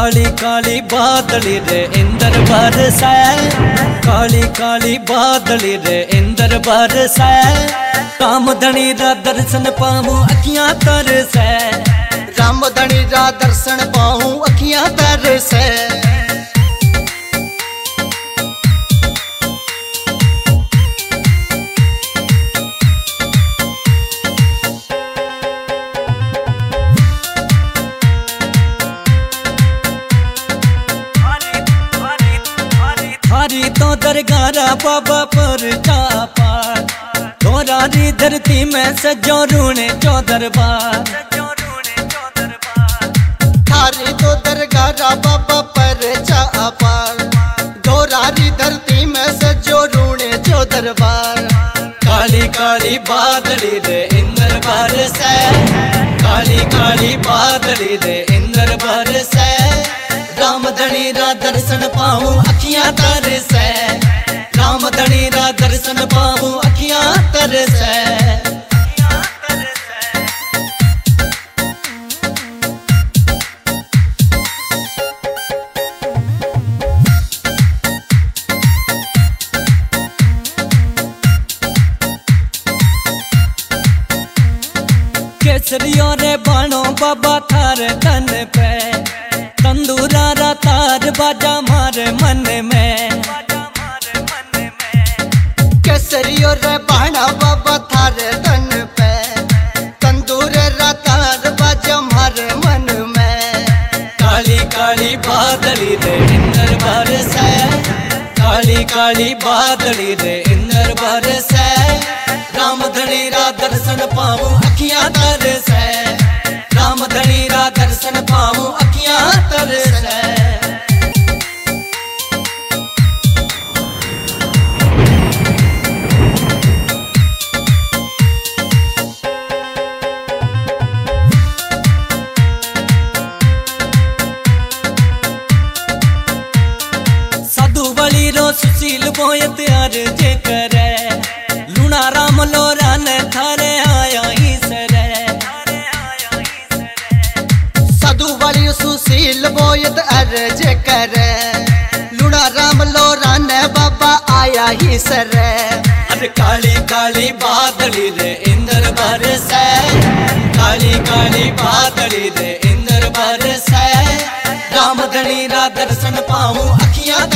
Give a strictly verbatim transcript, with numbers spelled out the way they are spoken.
काली काली बादली रे इंदर बरसै, काली काली बादली रे इंदर बरसै, रामधनी रा दर्शन पाऊं अखियां तरसै, रामधनी रा दर्शन पाऊं अखियां तरसै। थारी तो दरगारा बाबा पर चापा, थोरारी धरती में सजो रूणे चो दरबार, थारी तो दरगारा बाबा पर चापा, थोरारी धरती में सजो रूणे चो दरबार। काली काली बादली रे इंदर बरसै, काली काली बादली रे इंदर बरसै, रामधनी रा दर्शन पाऊं अखियां तरसै, रामधनी रा दर्शन पाऊं अखियां तरसै। केसरियों रे बाणो बाबा थार तन पे, तंदूरा रा तार बाजा मारे मन में, केसरियो रे बाणा बाबा थारे तन पे, तंदूर रा तार बाजा मारे मन में। काली काली बादली रे इंदर बरसै, काली काली बादली रे इंदर बरसै, रामधनी रा दर्शन पाऊं अखियां तरसै, रामधनी रा दर्शन पाऊं अखियां तरसै। साधु बली रो सुशील बोयत अर्ज करे, लूना राम लोरा ने थारे आया ही सरे, साधु वाली सुशील बोयत अर्ज करे, लूना राम लोरा ने बाबा आया ही सरे। अरे काली काली बादली रे इंदर बरसै, काली काली बादली रे इंदर बरसै, रामधनी रा दर्शन पाऊं अखियां